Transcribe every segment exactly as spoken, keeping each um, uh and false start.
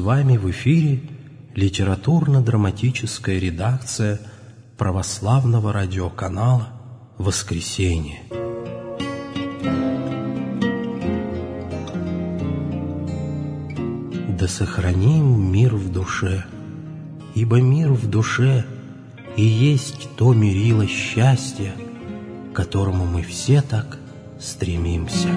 вами в эфире литературно-драматическая редакция православного радиоканала «Воскресенье». Да сохраним мир в душе, ибо мир в душе и есть то мерило счастья, к которому мы все так стремимся.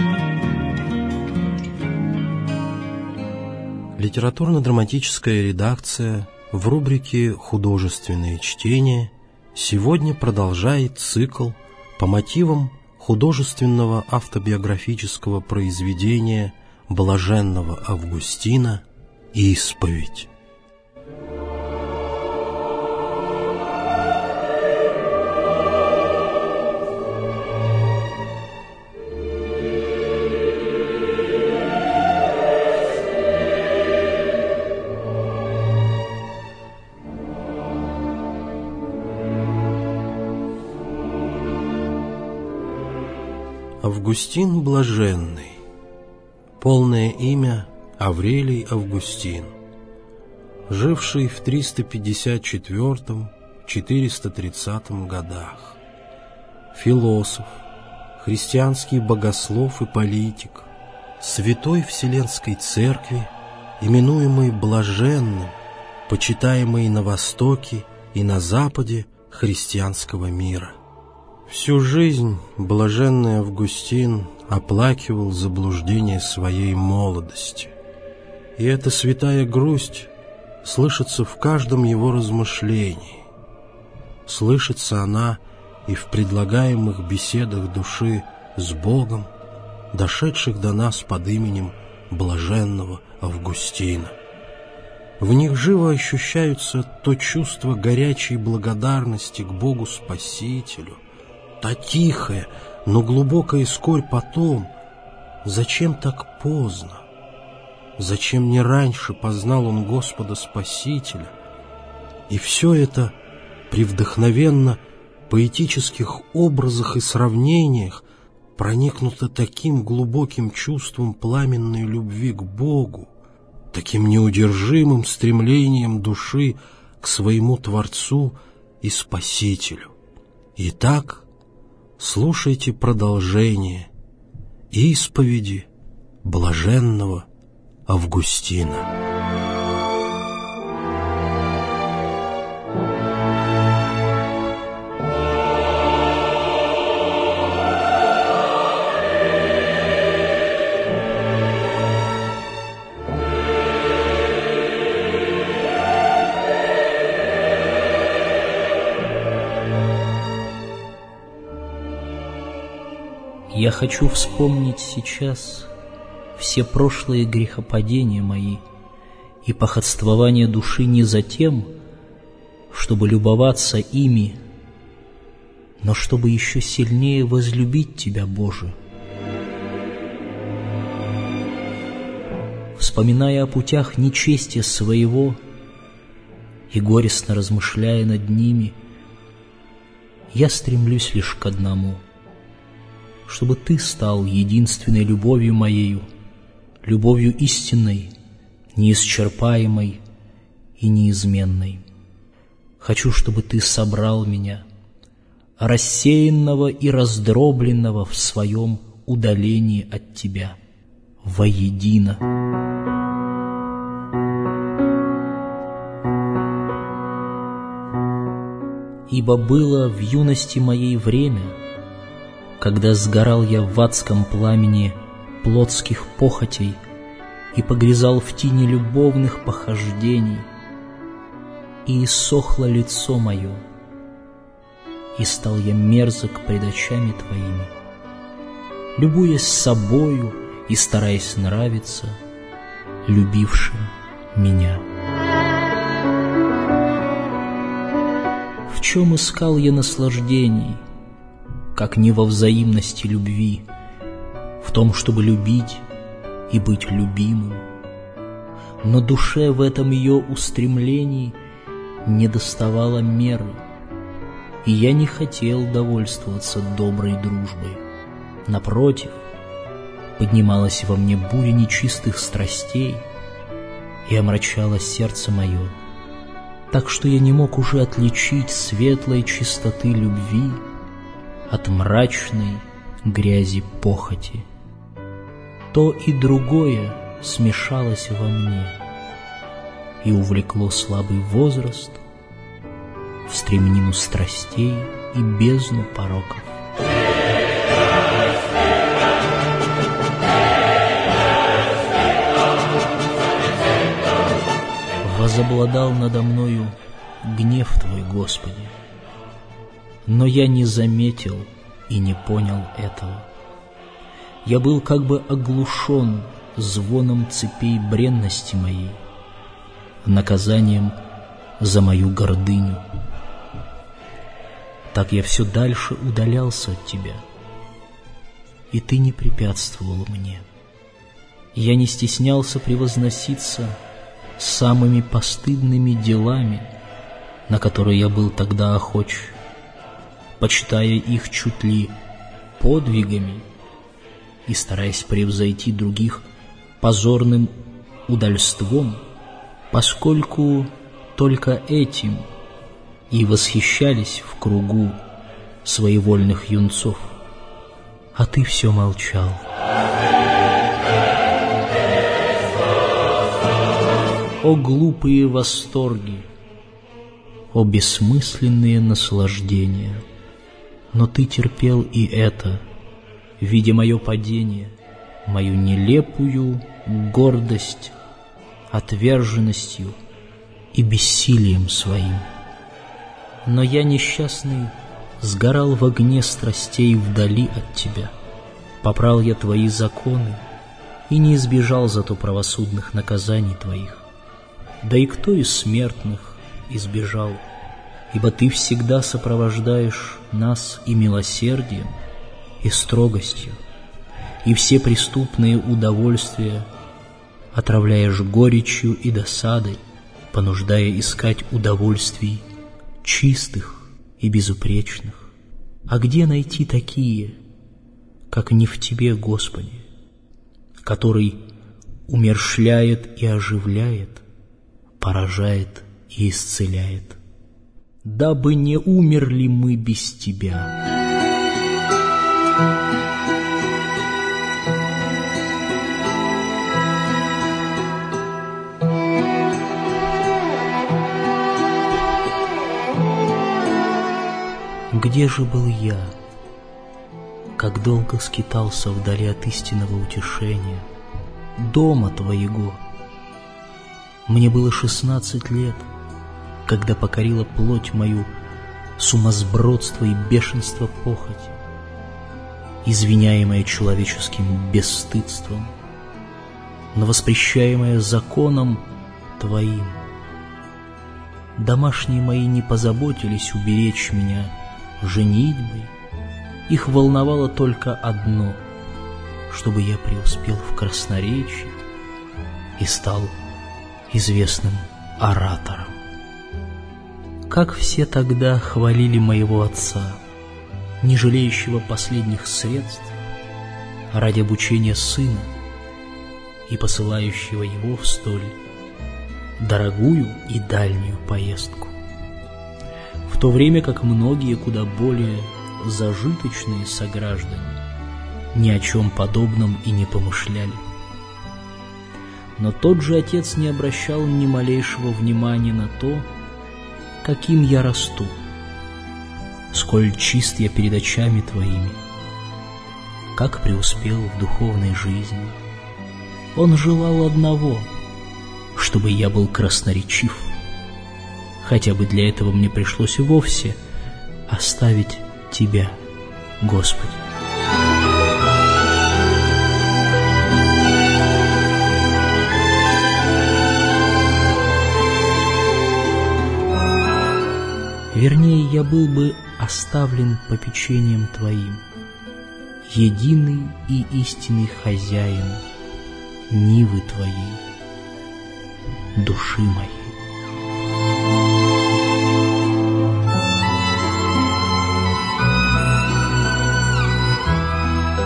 Литературно-драматическая редакция в рубрике «Художественные чтения» сегодня продолжает цикл по мотивам художественного автобиографического произведения блаженного Августина «Исповедь». Августин Блаженный. Полное имя Аврелий Августин, живший в триста пятьдесят четвёртом — четыреста тридцатом годах. Философ, христианский богослов и политик, святой Вселенской Церкви, именуемый Блаженным, почитаемый на Востоке и на Западе христианского мира. Всю жизнь блаженный Августин оплакивал заблуждение своей молодости. И эта святая грусть слышится в каждом его размышлении. Слышится она и в предлагаемых беседах души с Богом, дошедших до нас под именем блаженного Августина. В них живо ощущаются то чувство горячей благодарности к Богу Спасителю, та тихая, но глубокая скорбь по том, зачем так поздно, зачем не раньше познал он Господа Спасителя. И все это при вдохновенно поэтических образах и сравнениях проникнуто таким глубоким чувством пламенной любви к Богу, таким неудержимым стремлением души к своему Творцу и Спасителю. Итак, слушайте продолжение исповеди блаженного Августина. Я хочу вспомнить сейчас все прошлые грехопадения мои и походствование души не за тем, чтобы любоваться ими, но чтобы еще сильнее возлюбить Тебя, Боже. Вспоминая о путях нечестия своего и горестно размышляя над ними, я стремлюсь лишь к одному — чтобы Ты стал единственной любовью моею, любовью истинной, неисчерпаемой и неизменной. Хочу, чтобы Ты собрал меня, рассеянного и раздробленного в своем удалении от Тебя, воедино. Ибо было в юности моей время, когда сгорал я в адском пламени плотских похотей и погрязал в тени любовных похождений, и иссохло лицо мое, и стал я мерзок пред очами Твоими, любуясь собою и стараясь нравиться любившим меня. В чем искал я наслаждений, как не во взаимности любви, в том, чтобы любить и быть любимым? Но душе в этом ее устремлении не доставало меры, и я не хотел довольствоваться доброй дружбой. Напротив, поднималась во мне буря нечистых страстей, и омрачала сердце мое, так что я не мог уже отличить светлой чистоты любви от мрачной грязи похоти. То и другое смешалось во мне и увлекло слабый возраст в стремнину страстей и бездну пороков. Возобладал надо мною гнев Твой, Господи, но я не заметил и не понял этого. Я был как бы оглушен звоном цепей бренности моей, наказанием за мою гордыню. Так я все дальше удалялся от Тебя, и Ты не препятствовал мне. Я не стеснялся превозноситься самыми постыдными делами, на которые я был тогда охоч, почитая их чуть ли подвигами и стараясь превзойти других позорным удальством, поскольку только этим и восхищались в кругу своевольных юнцов. А ты все молчал. О глупые восторги, о бессмысленные наслаждения! Но ты терпел и это, видя мое падение, мою нелепую гордость отверженностью и бессилием своим. Но я, несчастный, сгорал в огне страстей вдали от тебя. Попрал я твои законы и не избежал зато правосудных наказаний твоих. Да и кто из смертных избежал, ибо ты всегда сопровождаешь нас и милосердием, и строгостью, и все преступные удовольствия отравляешь горечью и досадой, понуждая искать удовольствий чистых и безупречных. А где найти такие, как не в Тебе, Господи, который умерщвляет и оживляет, поражает и исцеляет? Дабы не умерли мы без Тебя. Где же был я, как долго скитался вдали от истинного утешения, дома Твоего? Мне было шестнадцать лет, когда покорила плоть мою сумасбродство и бешенство похоти, извиняемое человеческим бесстыдством, но воспрещаемое законом Твоим. Домашние мои не позаботились уберечь меня женитьбой, их волновало только одно, чтобы я преуспел в красноречии и стал известным оратором. Как все тогда хвалили моего отца, не жалеющего последних средств ради обучения сына и посылающего его в столь дорогую и дальнюю поездку, в то время как многие куда более зажиточные сограждане ни о чем подобном и не помышляли. Но тот же отец не обращал ни малейшего внимания на то, каким я расту, сколь чист я перед очами Твоими, как преуспел в духовной жизни. Он желал одного, чтобы я был красноречив, хотя бы для этого мне пришлось и вовсе оставить Тебя, Господи. Вернее, я был бы оставлен попечением Твоим, единый и истинный хозяин нивы Твоей, души моей.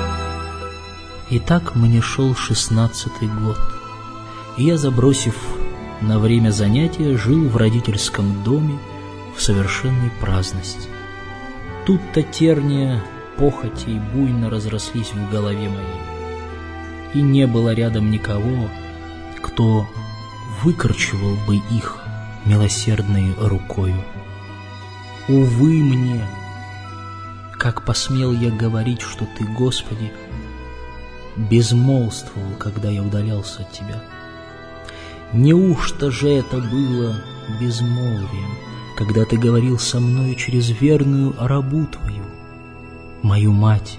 И так мне шел шестнадцатый год, и я, забросив на время занятия жил в родительском доме в совершенной праздности. Тут-то терния похоти и буйно разрослись в голове моей, и не было рядом никого, кто выкорчевал бы их милосердной рукою. Увы мне, как посмел я говорить, что Ты, Господи, безмолвствовал, когда я удалялся от Тебя? Неужто же это было безмолвием, когда Ты говорил со мною через верную рабу Твою, мою мать?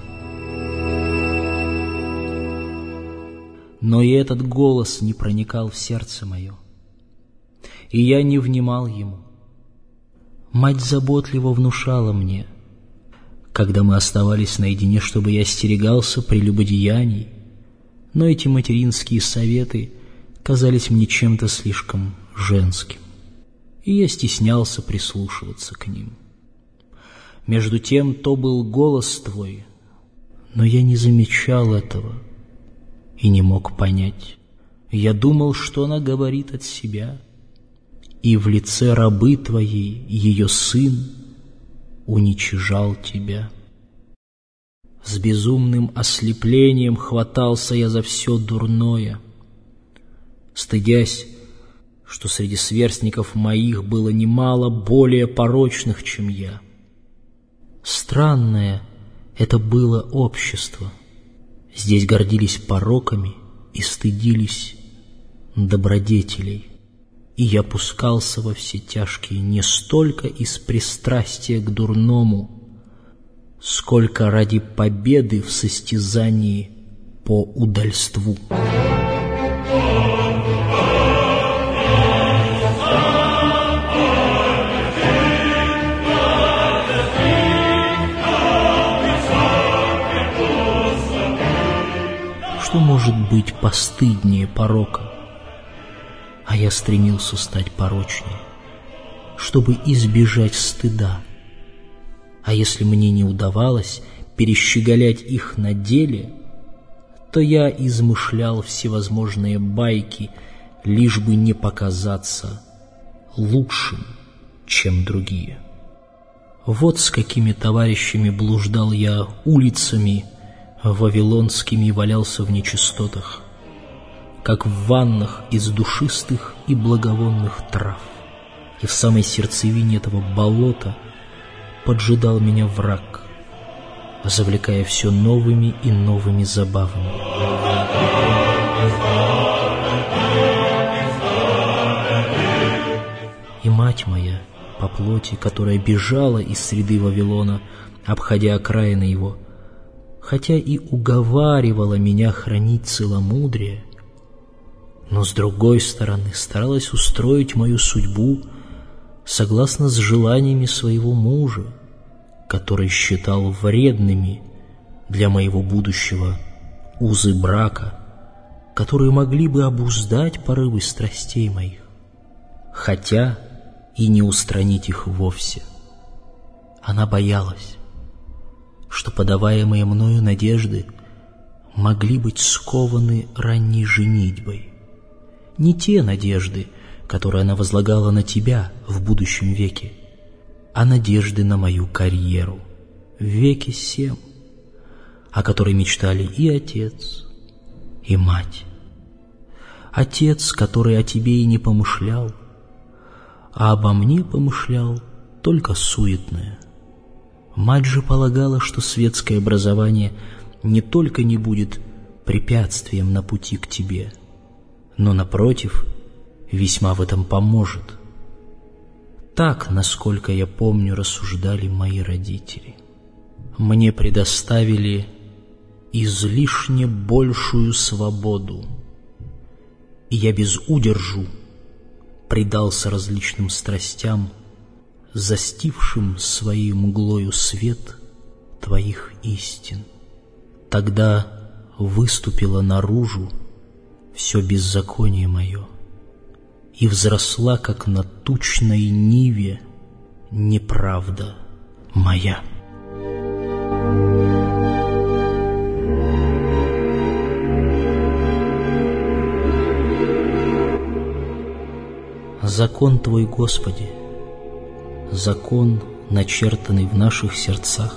Но и этот голос не проникал в сердце мое, и я не внимал ему. Мать заботливо внушала мне, когда мы оставались наедине, чтобы я остерегался прелюбодеяний, но эти материнские советы казались мне чем-то слишком женским, и я стеснялся прислушиваться к ним. Между тем то был голос Твой, но я не замечал этого и не мог понять. Я думал, что она говорит от себя, и в лице рабы Твоей ее сын уничижал Тебя. С безумным ослеплением хватался я за все дурное, стыдясь, что среди сверстников моих было немало более порочных, чем я. Странное это было общество. Здесь гордились пороками и стыдились добродетелей, и я пускался во все тяжкие не столько из пристрастия к дурному, сколько ради победы в состязании по удальству. Что может быть постыднее порока? А я стремился стать порочнее, чтобы избежать стыда. А если мне не удавалось перещеголять их на деле, то я измышлял всевозможные байки, лишь бы не показаться лучшим, чем другие. Вот с какими товарищами блуждал я улицами вавилонскими и валялся в нечистотах, как в ваннах из душистых и благовонных трав. И в самой сердцевине этого болота поджидал меня враг, завлекая все новыми и новыми забавами. И мать моя по плоти, которая бежала из среды Вавилона, обходя окраины его, хотя и уговаривала меня хранить целомудрие, но с другой стороны старалась устроить мою судьбу согласно с желаниями своего мужа, который считал вредными для моего будущего узы брака, которые могли бы обуздать порывы страстей моих, хотя и не устранить их вовсе. Она боялась, что подаваемые мною надежды могли быть скованы ранней женитьбой. Не те надежды, которые она возлагала на тебя в будущем веке, а надежды на мою карьеру в веке сем, о которой мечтали и отец, и мать. Отец, который о тебе и не помышлял, а обо мне помышлял только суетное. Мать же полагала, что светское образование не только не будет препятствием на пути к тебе, но, напротив, весьма в этом поможет. Так, насколько я помню, рассуждали мои родители. Мне предоставили излишне большую свободу, и я без удержу предался различным страстям, застившим своей мглою свет Твоих истин. Тогда выступило наружу все беззаконие мое, и взросла, как на тучной ниве, неправда моя. Закон Твой, Господи, закон, начертанный в наших сердцах,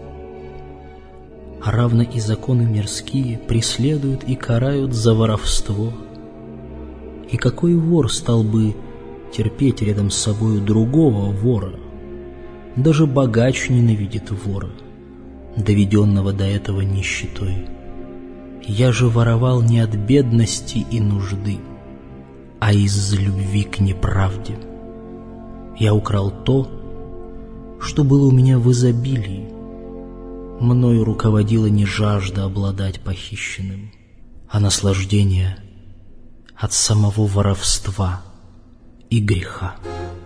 а равно и законы мирские преследуют и карают за воровство. И какой вор стал бы терпеть рядом с собою другого вора? Даже богач ненавидит вора, доведенного до этого нищетой. Я же воровал не от бедности и нужды, а из-за любви к неправде. Я украл то, что было у меня в изобилии. Мною руководила не жажда обладать похищенным, а наслаждение от самого воровства и греха.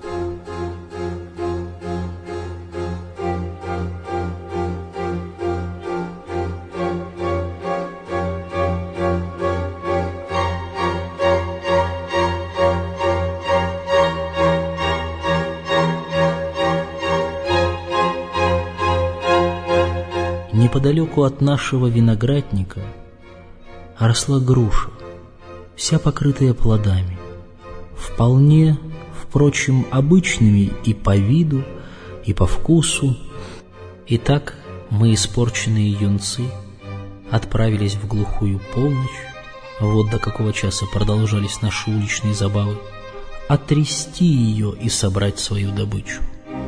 Неподалеку от нашего виноградника росла груша, вся покрытая плодами, вполне, впрочем, обычными и по виду, и по вкусу. И так мы, испорченные юнцы, отправились в глухую полночь, вот до какого часа продолжались наши уличные забавы, отрясти ее и собрать свою добычу.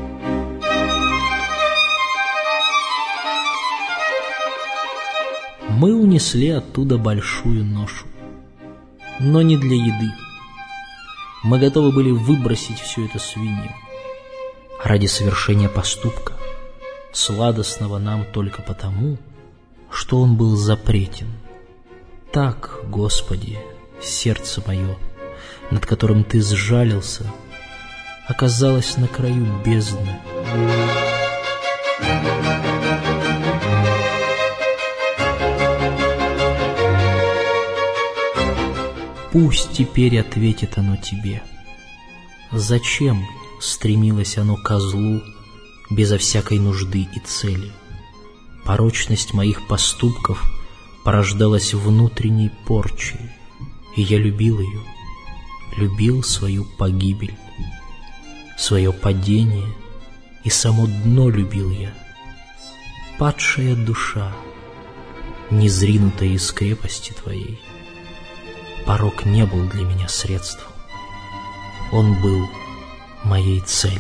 Мы унесли оттуда большую ношу, но не для еды. Мы готовы были выбросить всю эту свинью ради совершения поступка, сладостного нам только потому, что он был запретен. Так, Господи, сердце мое, над которым Ты сжалился, оказалось на краю бездны. Пусть теперь ответит оно тебе. Зачем стремилось оно ко злу безо всякой нужды и цели? Порочность моих поступков порождалась внутренней порчей, и я любил ее, любил свою погибель, свое падение, и само дно любил я. Падшая душа, незринутая из крепости Твоей, порок не был для меня средством, он был моей целью.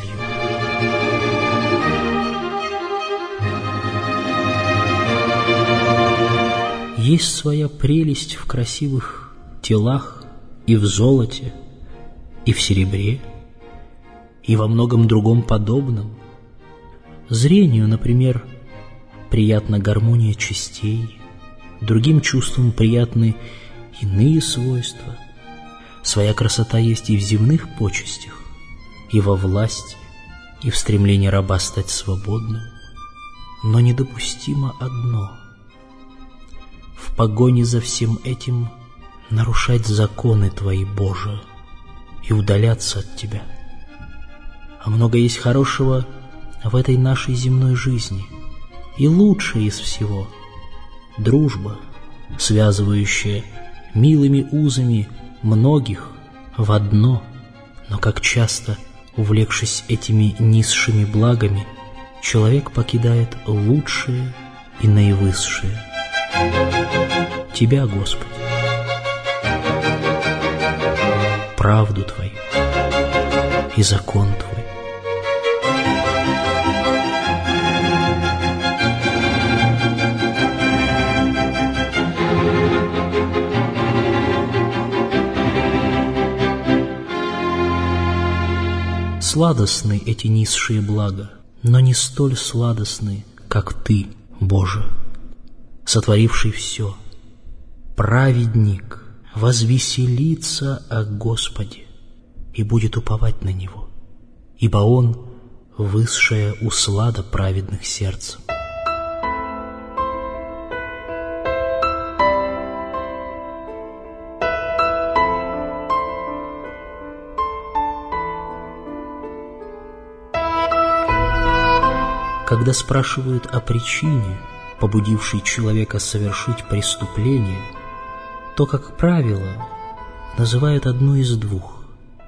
Есть своя прелесть в красивых телах и в золоте, и в серебре, и во многом другом подобном. Зрению, например, приятна гармония частей, другим чувствам приятны иные свойства. Своя красота есть и в земных почестях, и во власти, и в стремлении раба стать свободным. Но недопустимо одно — в погоне за всем этим нарушать законы Твои, Боже, и удаляться от Тебя. А много есть хорошего в этой нашей земной жизни, и лучшее из всего — дружба, связывающая милыми узами многих в одно, но как часто, увлекшись этими низшими благами, человек покидает лучшее и наивысшее. Тебя, Господи, правду Твою и закон Твой. Сладостны эти низшие блага, но не столь сладостны, как Ты, Боже, сотворивший все. Праведник возвеселится о Господе и будет уповать на Него, ибо Он — высшая услада праведных сердцем. Когда спрашивают о причине, побудившей человека совершить преступление, то, как правило, называют одну из двух.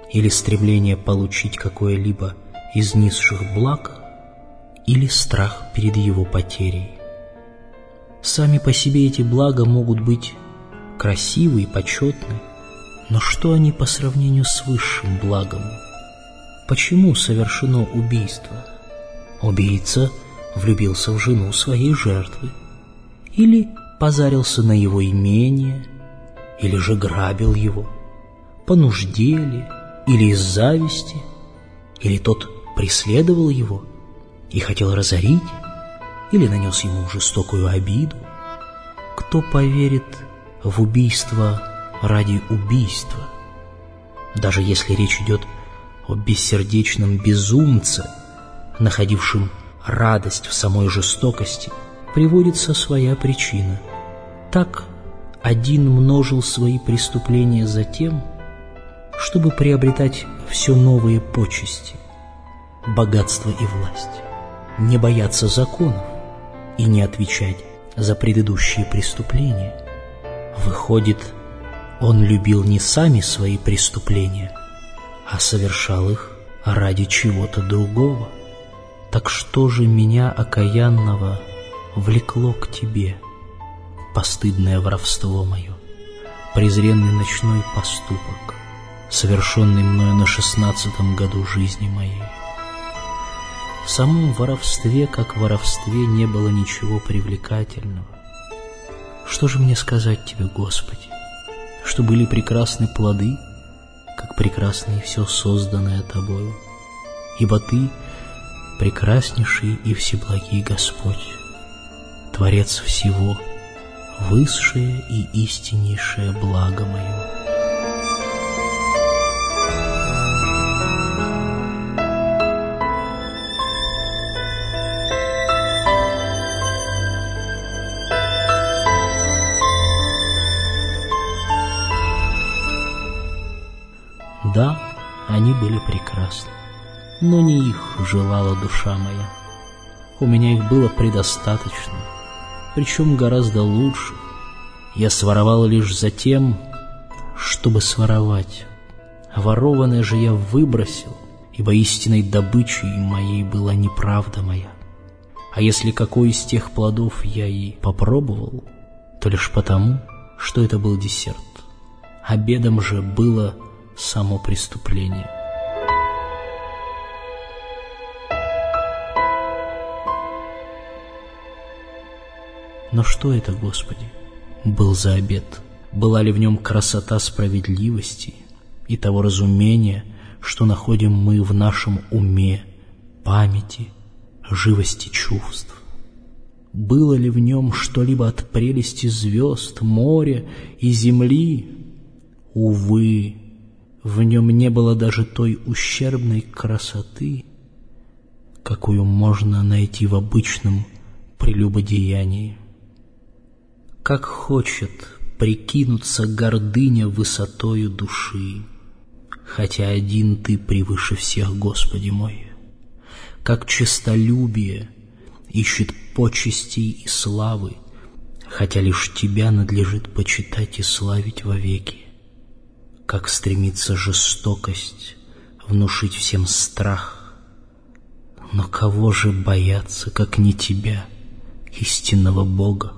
или стремление получить какое-либо из низших благ, или страх перед его потерей. Сами по себе эти блага могут быть красивы и почетны, но что они по сравнению с высшим благом? Почему совершено убийство? Убийца влюбился в жену своей жертвы, или позарился на его имение, или же грабил его, по нужде ли, или из зависти, или тот преследовал его и хотел разорить, или нанес ему жестокую обиду. Кто поверит в убийство ради убийства, даже если речь идет о бессердечном безумце, находившем радость в самой жестокости, приводится своя причина. Так один множил свои преступления за тем, чтобы приобретать все новые почести, богатство и власть, не бояться законов и не отвечать за предыдущие преступления. Выходит, он любил не сами свои преступления, а совершал их ради чего-то другого. Так что же меня, окаянного, влекло к тебе, постыдное воровство мое, презренный ночной поступок, совершенный мною на шестнадцатом году жизни моей? В самом воровстве, как в воровстве, не было ничего привлекательного. Что же мне сказать тебе, Господи? Что были прекрасны плоды, как прекрасно и все созданное Тобою. Ибо Ты прекраснейший и всеблагий Господь, Творец всего, высшее и истиннейшее благо мое. Да, они были прекрасны, но не их желала душа моя. У меня их было предостаточно, причем гораздо лучше. Я своровал лишь за тем, чтобы своровать. Ворованное же я выбросил, ибо истинной добычей моей была неправда моя. А если какой из тех плодов я и попробовал, то лишь потому, что это был десерт. Обедом же было само преступление. Но что это, Господи, был за обед? Была ли в нем красота справедливости и того разумения, что находим мы в нашем уме, памяти, живости чувств? Было ли в нем что-либо от прелести звезд, моря и земли? Увы, в нем не было даже той ущербной красоты, какую можно найти в обычном прелюбодеянии. Как хочет прикинуться гордыня высотою души, хотя один Ты превыше всех, Господи мой. Как честолюбие ищет почестей и славы, хотя лишь Тебя надлежит почитать и славить вовеки. Как стремится жестокость внушить всем страх, но кого же бояться, как не Тебя, истинного Бога?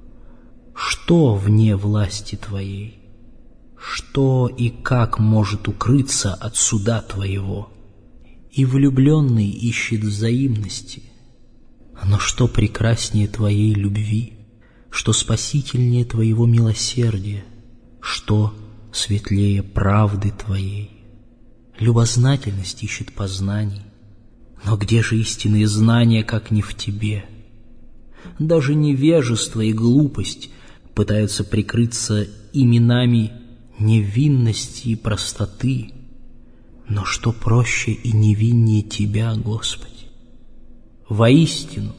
Что вне власти Твоей? Что и как может укрыться от суда Твоего? И влюбленный ищет взаимности. Но что прекраснее Твоей любви? Что спасительнее Твоего милосердия? Что светлее правды Твоей? Любознательность ищет познаний. Но где же истинные знания, как не в Тебе? Даже невежество и глупость пытаются прикрыться именами невинности и простоты. Но что проще и невиннее Тебя, Господи? Воистину,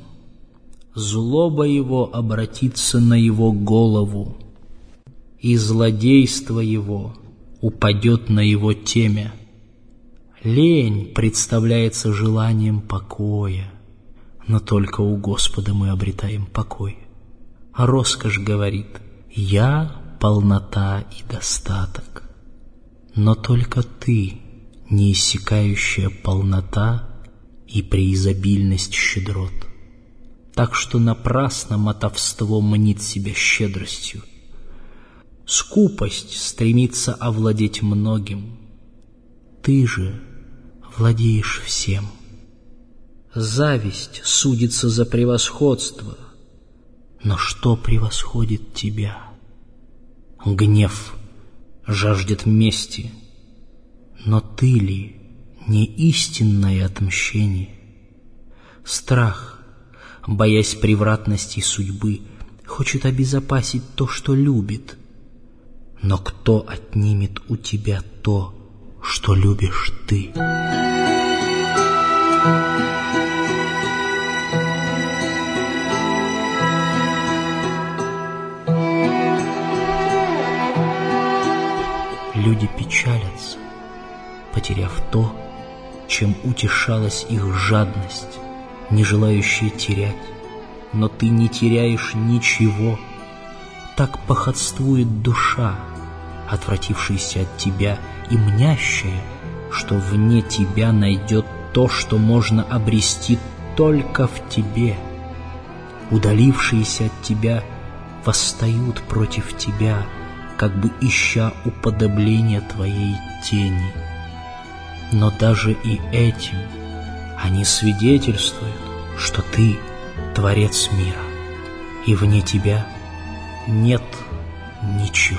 злоба его обратится на его голову, и злодейство его упадет на его темя. Лень представляется желанием покоя, но только у Господа мы обретаем покой. А роскошь говорит: «Я — полнота и достаток». Но только Ты неиссякающая полнота и преизобильность щедрот. Так что напрасно мотовство мнит себя щедростью. Скупость стремится овладеть многим. Ты же владеешь всем. Зависть судится за превосходство. Но что превосходит тебя? Гнев жаждет мести. Но ты ли не истинное отмщение? Страх, боясь превратностей судьбы, хочет обезопасить то, что любит. Но кто отнимет у тебя то, что любишь ты? Люди печалятся, потеряв то, чем утешалась их жадность, не желающая терять. Но ты не теряешь ничего. Так походствует душа, отвратившаяся от тебя и мнящая, что вне тебя найдет то, что можно обрести только в тебе. Удалившиеся от тебя восстают против тебя, как бы ища уподобления твоей тени. Но даже и этим они свидетельствуют, что ты Творец мира, и вне тебя нет ничего.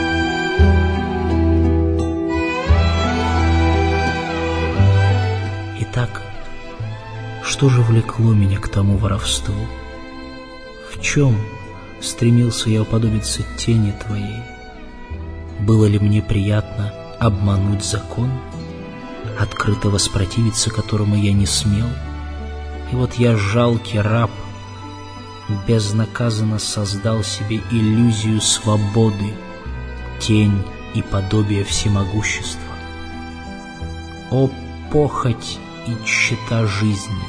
Итак, что же влекло меня к тому воровству? В чем стремился я уподобиться тени твоей? Было ли мне приятно обмануть закон, открыто воспротивиться которому я не смел? И вот я, жалкий раб, безнаказанно создал себе иллюзию свободы, тень и подобие всемогущества. О, похоть и тщета жизни!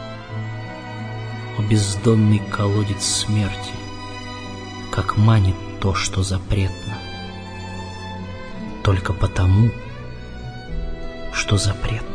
О, бездонный колодец смерти! Как манит то, что запретно, только потому, что запретно.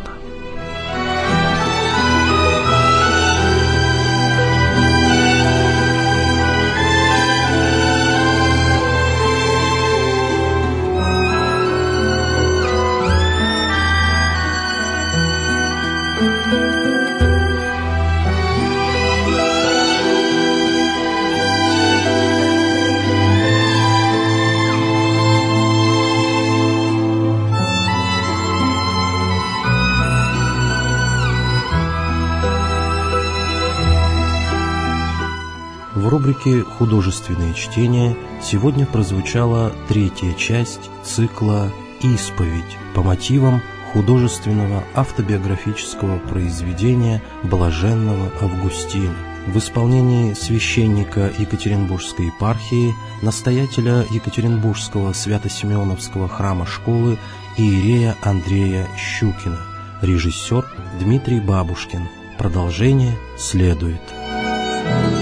В рубрике «Художественные чтения» сегодня прозвучала третья часть цикла «Исповедь» по мотивам художественного автобиографического произведения Блаженного Августина в исполнении священника Екатеринбургской епархии, настоятеля Екатеринбургского Свято-Симеоновского храма-школы иерея Андрея Щукина, режиссер Дмитрий Бабушкин. Продолжение следует.